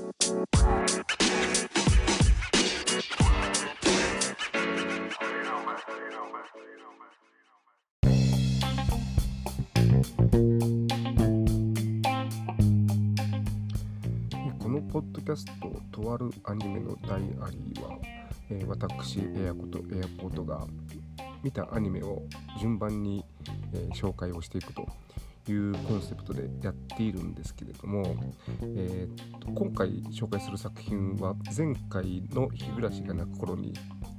このポッドキャストとあるアニメのダイアリーは、私エアコとエアポートが見たアニメを順番に、紹介をしていくというコンセプトでやっているんですけれども、今回紹介する作品は前回の日暮の泣く頃に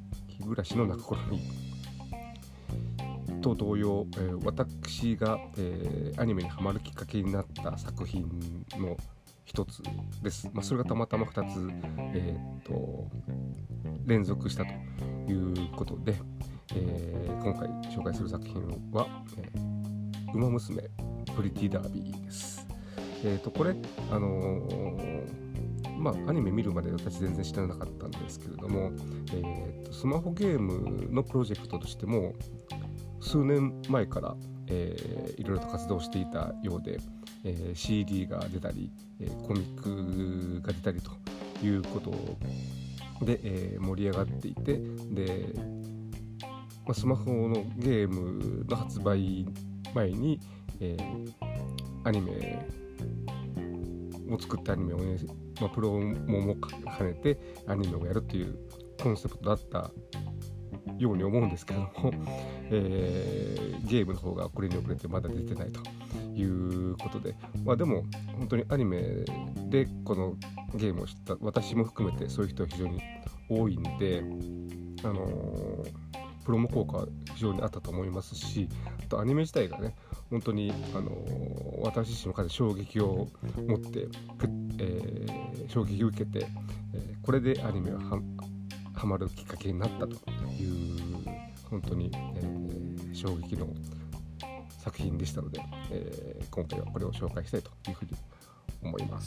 と同様、私が、アニメにハマるきっかけになった作品の一つです。それがたまたま2つ、連続したということで、今回紹介する作品は、ウマ娘プリティダービーです。これアニメ見るまで私全然知らなかったんですけれども、スマホゲームのプロジェクトとしても数年前から、いろいろと活動していたようで、CD が出たり、コミックが出たりということで、盛り上がっていて、で、スマホのゲームの発売前に、アニメを作ったアニメをね、プロモも兼ねてアニメをやるっていうコンセプトだったように思うんですけれども、ゲームの方がこれに遅れてまだ出てないということで、でも本当にアニメでこのゲームを知った私も含めてそういう人は非常に多いんで、プロモ効果は非常にあったと思いますし、あとアニメ自体がね本当に、私自身もかなり衝撃を持って、衝撃を受けて、これでアニメはハマるきっかけになったという本当に、衝撃の作品でしたので、今回はこれを紹介したいというふうに思います。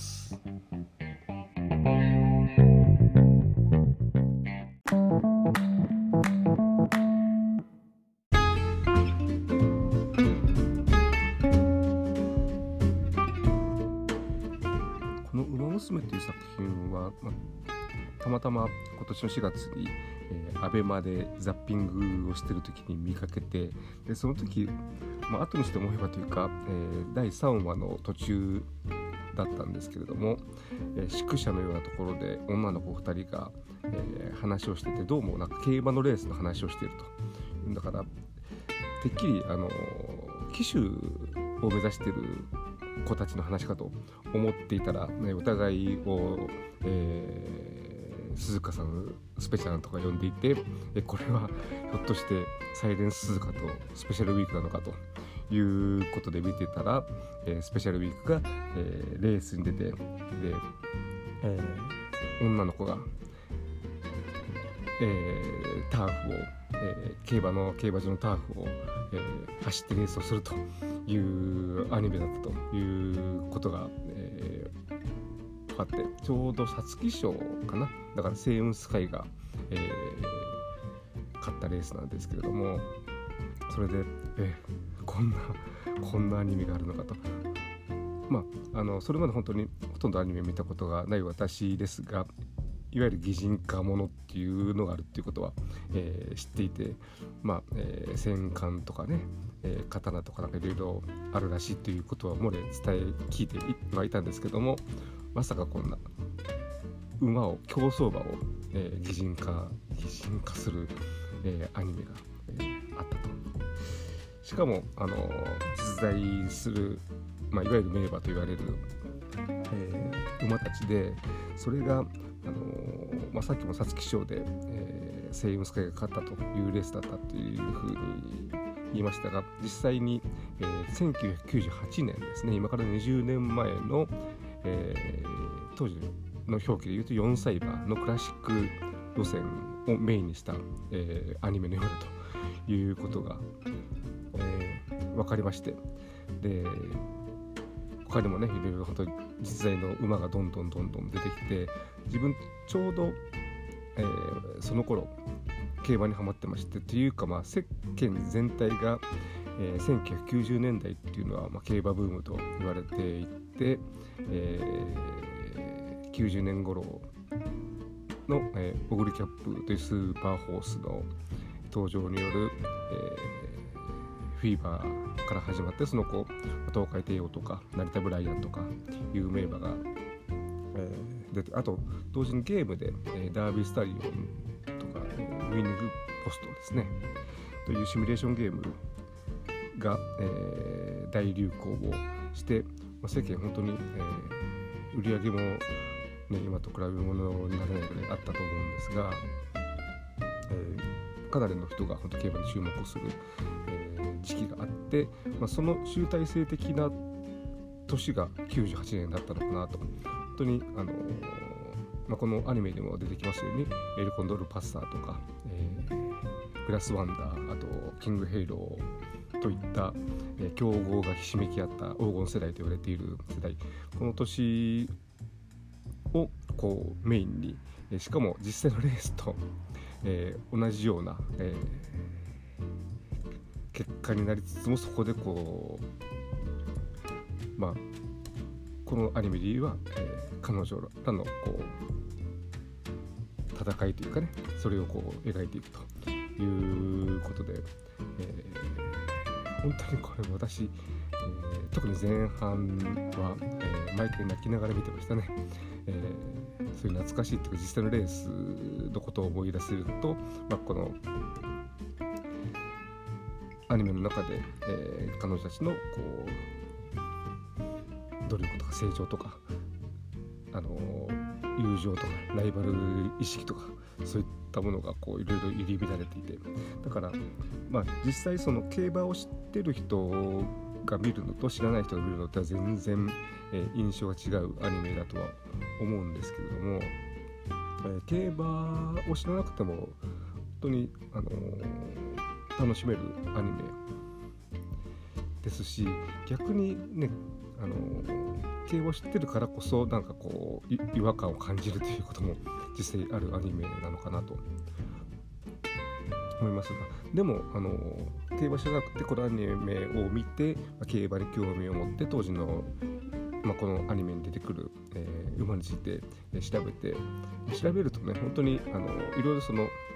このウマ娘という作品は、たまたま今年の4月に、アベマでザッピングをしている時に見かけて、でその時、後にして思えばというか、第3話の途中だったんですけれども、宿舎のようなところで女の子2人が、話をしてて、どうも競馬のレースの話をしていると。だからてっきり騎手を目指している子たちの話かと思っていたら、お互いを、鈴鹿さんスペシャルとか呼んでいて、これはひょっとしてサイレンス鈴鹿とスペシャルウィークなのかということで見てたら、スペシャルウィークが、レースに出て、で、女の子が、ターフを、競馬場のターフを、走ってレースをするというアニメだったということが、分かって、ちょうど皐月賞かな、だからセイウンスカイが、勝ったレースなんですけれども、それで、こんなアニメがあるのかと。それまで本当にほとんどアニメ見たことがない私ですが、いわゆる擬人化ものっていうのがあるっていうことは、知っていて、戦艦とかね、刀とかいろいろあるらしいということは聞いてはいたんですけども、まさかこんな競走馬を、擬人化する、アニメが、あったと。しかも実在する、いわゆる名馬と言われる、馬たちで、それがさっきも皐月賞で、セイウンスカイが勝ったというレースだったというふうに言いましたが、実際に、1998年ですね、今から20年前の、当時の表記で言うと4歳馬のクラシック路線をメインにした、アニメのようだということが、分かりまして、で他にもね、いろいろ本当に実在の馬がどんどん出てきて、自分ちょうど、その頃競馬にハマってまして、というか世間全体が、1990年代っていうのは、競馬ブームと言われていて、 90年頃の、オグリキャップというスーパーホースの登場による、フィーバーから始まって、その後東海帝王とか成田ブライアンとかいう名馬が、出て、あと同時にゲームで、ダービースタリオンとか、ウィニングポストですねというシミュレーションゲームが、大流行をして、世間本当に、売り上げも、ね、今と比べ物にならないぐらいあったと思うんですが、かなりの人が本当競馬に注目をする、時期があって、その集大成的な年が98年だったのかなと。本当にこのアニメでも出てきますようにエルコンドルパッサーとか、グラスワンダー、あとキングヘイローといった、強豪がひしめき合った黄金世代と言われている世代、この年をこうメインに、しかも実際のレースと、同じような、結果になりつつも、そこでこうこのアニメでは、彼女らのこう戦いというかね、それをこう描いていくということで、本当にこれ私、特に前半は、毎回泣きながら見てましたね。そういう懐かしいというか実際のレースのことを思い出せると、このアニメの中で、彼女たちのこう努力とか成長とか、友情とかライバル意識とか、そういったものがこういろいろ入り乱れていて、だから実際その競馬を知ってる人が見るのと知らない人が見るのとは全然、印象が違うアニメだとは思うんですけれども、競馬を知らなくても本当に、楽しめるアニメですし、逆にね、競馬を知ってるからこそなんかこう違和感を感じるということも実際あるアニメなのかなと思いますが、でも競馬知らなくてこのアニメを見て、競馬に興味を持って当時の、このアニメに出てくる、馬について調べるとね、本当にいろいろそ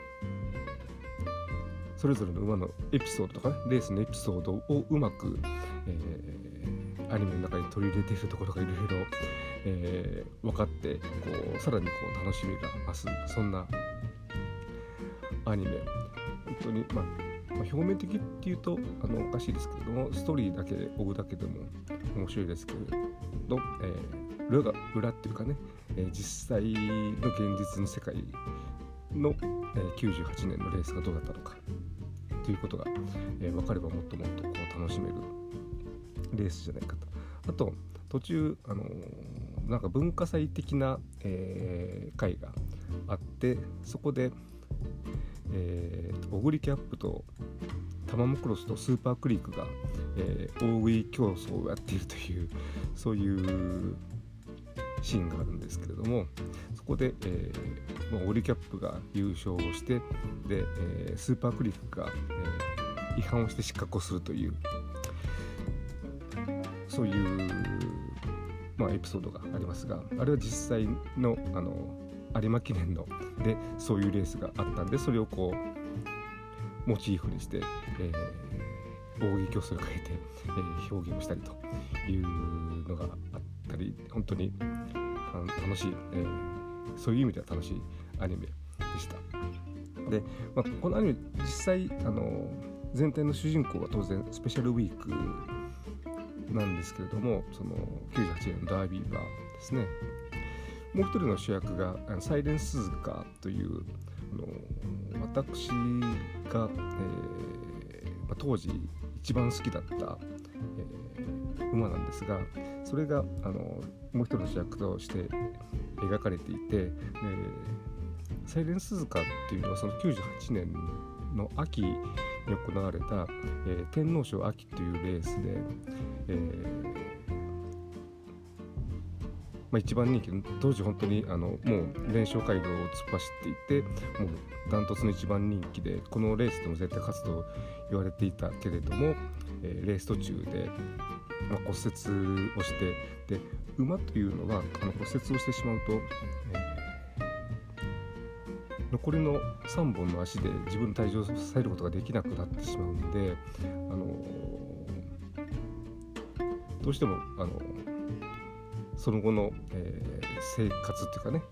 れぞれの馬のエピソードとかね、レースのエピソードをうまく、アニメの中に取り入れているところがいろいろ分かって、さらに楽しみが増す、そんなアニメ。本当に表面的っていうとおかしいですけれども、ストーリーだけ追うだけでも面白いですけれど、裏っていうかね、実際の現実の世界の、98年のレースがどうだったのかということが、分かればもっともっと楽しめるレースじゃないかと。あと途中なんか文化祭的な、会があって、そこでオグリキャップとタマモクロスとスーパークリークが、大食い競争をやっているという、そういうシーンがあるんですけれども、そこで、オグリキャップが優勝をして、で、スーパークリークが、違反をして失格をするという、そういう、エピソードがありますが、あれは実際の有馬記念のでそういうレースがあったんで、それをモチーフにして、大食い競争を変えて、表現をしたりというのがあったり、本当に楽しい、そういう意味では楽しいアニメでした。で、このアニメ実際全体の主人公は当然スペシャルウィークなんですけれども、その98年のダービー馬ですね。もう一人の主役がサイレンスズカという私が、当時一番好きだった、馬なんですが、それがもう一人の主役として描かれていて、サイレンスズカっていうのはその98年の秋に行われた、天皇賞秋というレースで、 一番人気の当時本当にもう連勝街道を突っ走っていて、もうダントツの一番人気で、このレースでも絶対勝つと言われていたけれども、レース途中で、骨折をして、で馬というのは骨折をしてしまうと、残りの3本の足で自分の体重を支えることができなくなってしまうんで、どうしてもその後の、生活っていうかね、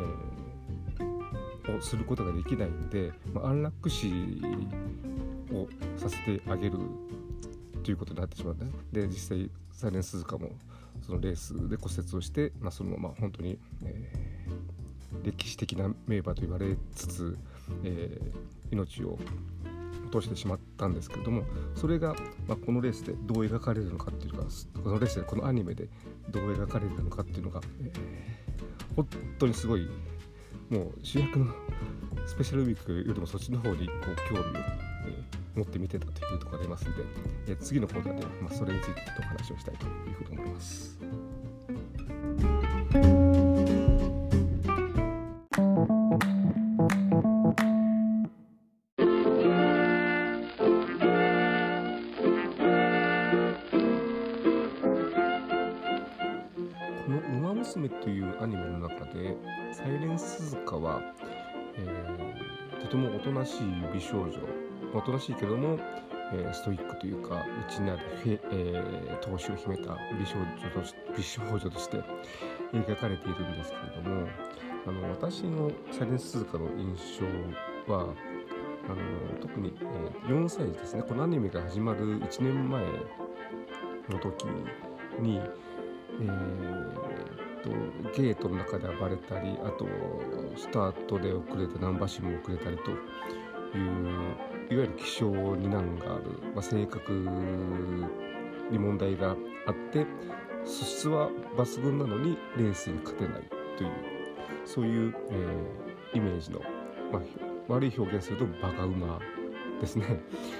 をすることができないんで、安楽死をさせてあげるということになってしまうんです。で、実際サイレンスズカもそのレースで骨折をして、そのまま本当に、歴史的な名馬と言われつつ、命を落としてしまったんですけれども、それが、このレースでどう描かれるのかっていうか、このレースでこのアニメでどう描かれるのかっていうのが、本当にすごい、もう主役のスペシャルウィークよりもそっちの方に興味を、持って見てたというところがありますので、次のコーナーで、それについてお話をしたいというふうに思います。このウマ娘というアニメの中でサイレンスズカは、とてもおとなしい美少女、おとなしいけども、ストイックというか内なる闘志を秘めた美少女として描かれているんですけれども、私のサイレンスズカの印象は特に、4歳児ですね。このアニメが始まる1年前の時に、ゲートの中で暴れたり、あとスタートで遅れてナンバーシも遅れたりといういわゆる気性に難がある、性格に問題があって素質は抜群なのにレースに勝てないという、そういう、イメージの、悪い表現するとバカ馬ですね。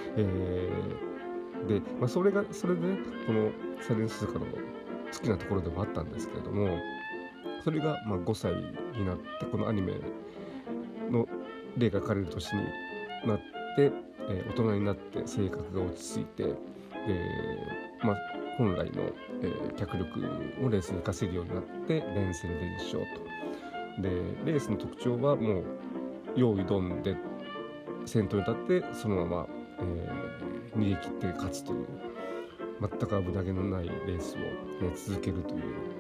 で、それでこのサイレンスズカの好きなところでもあったんですけれども、それが5歳になってこのアニメので描かれる年になって、大人になって性格が落ち着いて、本来の、脚力をレースに活かせるようになって連戦連勝と。でレースの特徴はもう用意ドンで先頭に立ってそのまま、逃げ切って勝つという、全く危なげのないレースを、続けるという、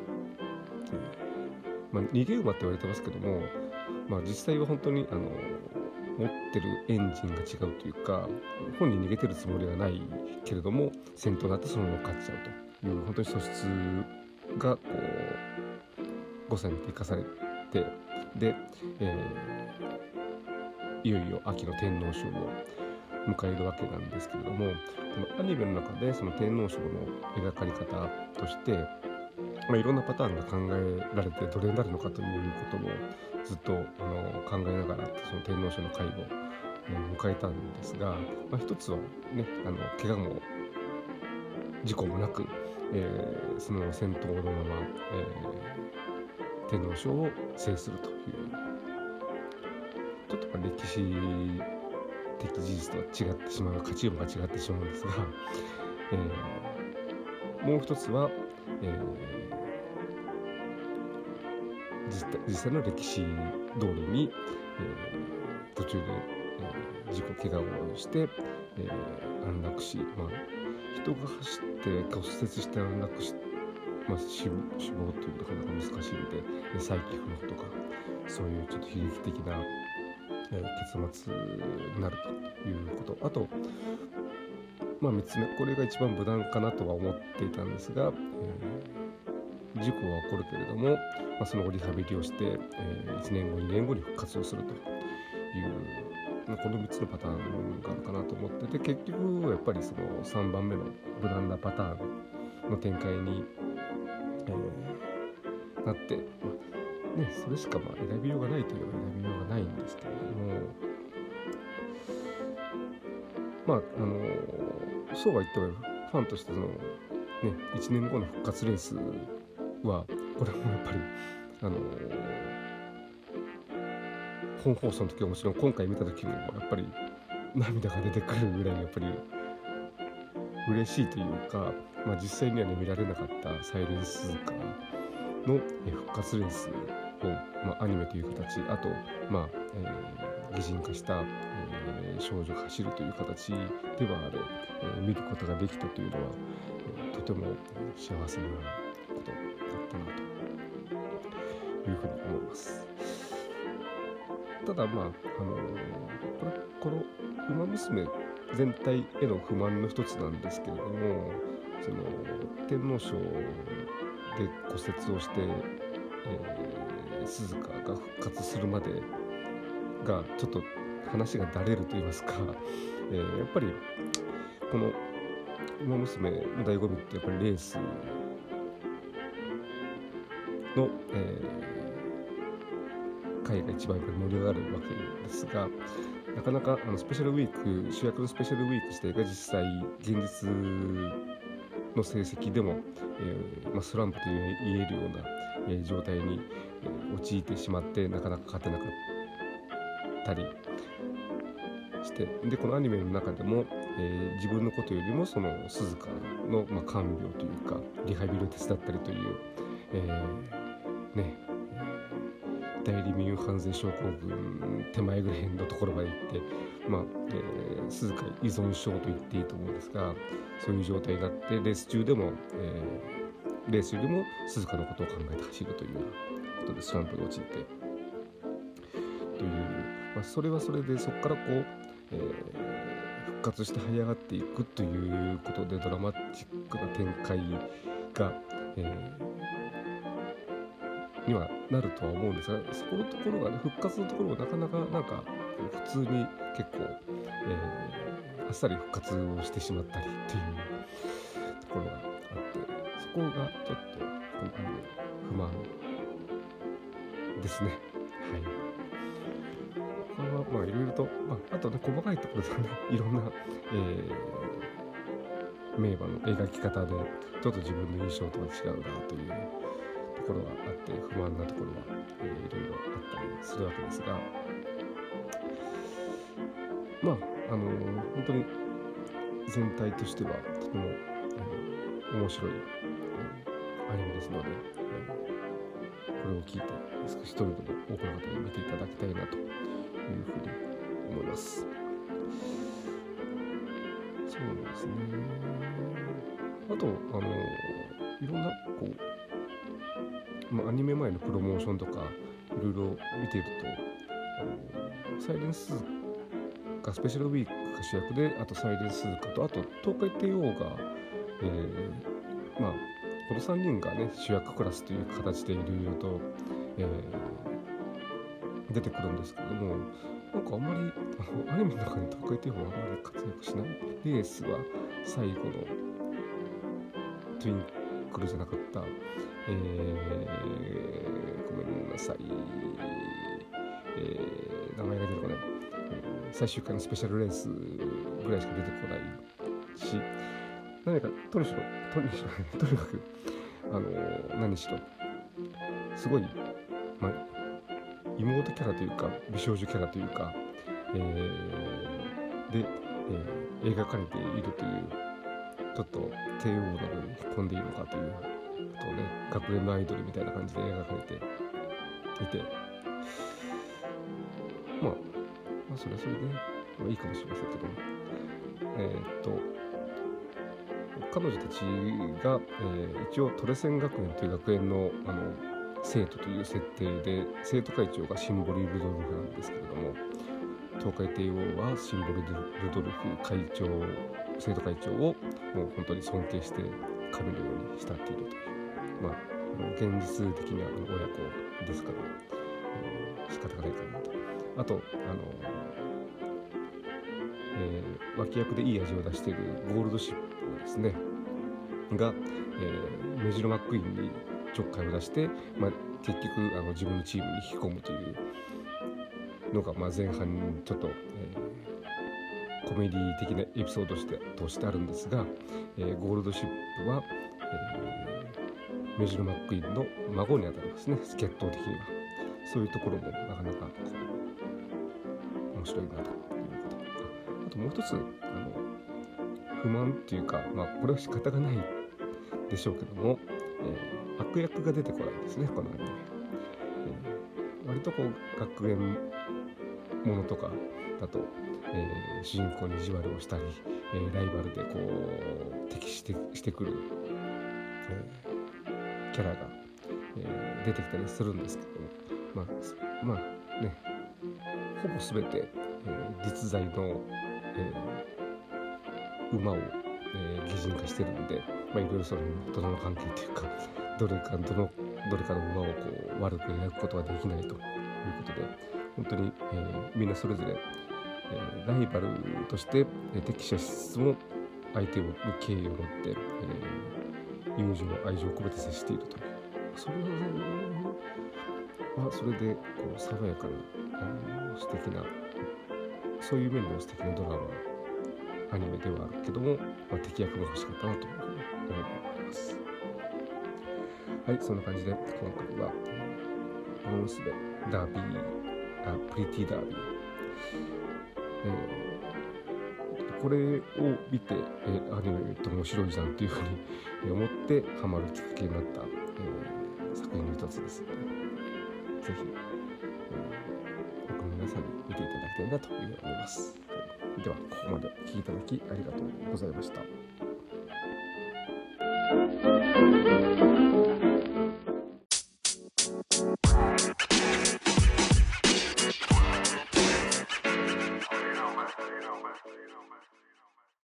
逃げ馬って言われてますけども、実際は本当に持ってるエンジンが違うというか、本人逃げてるつもりはないけれども先頭になってそのまま勝っちゃうという、本当に素質が5歳に生かされて、で、いよいよ秋の天皇賞を迎えるわけなんですけれども、このアニメの中でその天皇賞の描かれ方として、いろんなパターンが考えられてどれになるのかということもずっと考えながらその天皇賞の回を迎えたんですが、一つはね、怪我も事故もなく、その先頭のまま、天皇賞を制するという、ちょっと歴史的事実とは違ってしまう、勝ち馬が違ってしまうんですが、もう一つは、実際の歴史通りに、途中で、怪我をして、安楽死、人が走って骨折して安楽死、死亡っていうのがなかなか難しいので、再起不能とかそういうちょっと悲劇的な、結末になるということ。あと、3つ目、これが一番無難かなとは思っていたんですが、事故は起こるけれども、その後リハビリをして、1年後2年後に復活をするという、この3つのパターンがあるかなと思ってて、結局やっぱりその3番目の無難なパターンの展開に、なって、それしか選びようがないといえば選びようがないんですけれども、そうは言ってもファンとして1年後の復活レースはこれもやっぱり本放送の時はもちろん、今回見た時もやっぱり涙が出てくるぐらいやっぱり嬉しいというか、実際にはね見られなかったサイレンス鈴鹿の復活レースを、アニメという形、あと擬人化した、少女が走るという形では見ることができたというのは、とても幸せなことだったなというふうに思います。ただこのウマ娘全体への不満の一つなんですけれども、その天皇賞で骨折をして、鈴鹿が復活するまでがちょっと話がだれると言いますか、やっぱりこのウマ娘の醍醐味ってやっぱりレースの、回が一番やっぱり盛り上がるわけですが、なかなかスペシャルウィーク、主役のスペシャルウィーク自体が実際現実の成績でも、スランプと言えるような、状態に、陥ってしまって、なかなか勝てなかったりして、でこのアニメの中でも、自分のことよりもその鈴鹿の、看病というかリハビリを手伝ったりという、代理ミュンハンゼン症候群手前ぐらいのところまで行って、鈴鹿依存症と言っていいと思うんですが、そういう状態になってレース中でも、レースよりも鈴鹿のことを考えて走るということでスランプに陥ってという、それはそれでそこから復活して這い上がっていくということでドラマチックな展開が、にはなるとは思うんですが、そこのところがね、復活のところがなかなか普通に結構、あっさり復活をしてしまったりっていうところがあって、そこがちょっと不満ですね。はい。これはいろいろと、あとね細かいところでねいろんな、名馬の描き方でちょっと自分の印象とは違うなというところはあって、不満なところは、いろいろあったりするわけですが、本当に全体としてはとても、面白い、アニメですので、これを聞いて少し一人でも多くの方に見ていただきたいなというふうに思います。そうですね。あといろんなアニメ前のプロモーションとかいろいろ見ていると、サイレンスがスペシャルウィークが主役で、あとサイレンスかと、あと東海帝王が、この3人がね主役クラスという形でいろいろと、出てくるんですけども、あんまりアニメの中に東海帝王はあんまり活躍しない。レースは最後のトゥインクルじゃなかった、ごめんなさい、名前が出てこない、最終回のスペシャルレースぐらいしか出てこないし、何かとにかく何しろすごい、妹キャラというか美少女キャラというか、で、描かれているという、ちょっと帝王なのに引っ込んでいるのかということをね、学園のアイドルみたいな感じで描かれていて、それはそれで、いいかもしれませんけども、彼女たちが、一応トレセン学園という学園の生徒という設定で、生徒会長がシンボリ・ルドルフなんですけれども、東海帝王はシンボリ・ルドルフ生徒会長をもう本当に尊敬して神のように慕っているという、現実的な親子ですから、仕方がないかなと。あと脇役でいい味を出しているゴールドシップですねが、メジロマックイーンにちょっかいを出して、結局自分のチームに引き込むというのが、前半にちょっと、コメディ的なエピソードとしてあるんですが、ゴールドシップは、 メジロ・マックイーンの孫にあたりますね、血統的には。そういうところもなかなか面白いなということ。あともう一つ不満っていうか、これは仕方がないでしょうけども、悪役が出てこないですね、このアニメ。割とこう学園ものとかだと、主人公に意地悪をしたり、ライバルでこう敵してくる、キャラが、出てきたりするんですけども、ね、ほぼ全て、実在の、馬を、擬人化してるんで、いろいろその大人の関係というかどれかの馬をこう悪く描くことはできないということで、本当に、みんなそれぞれ、ライバルとして、敵視しつつも相手に敬意を持って、友情愛情を込めて接しているという、それはそれでこう爽やかな、素敵な、そういう面でも素敵なドラマアニメではあるけども、敵役も欲しかったなというふうに思います。はい、そんな感じで今回はモンスでダービー、プリティダービー、これを見て、アニメって面白いじゃんというふうに思ってハマるきっかけになった、作品の一つですので、ぜひ、他の皆さんに見ていただきたいなというふうに思います。ではここまでお聞きいただきありがとうございました。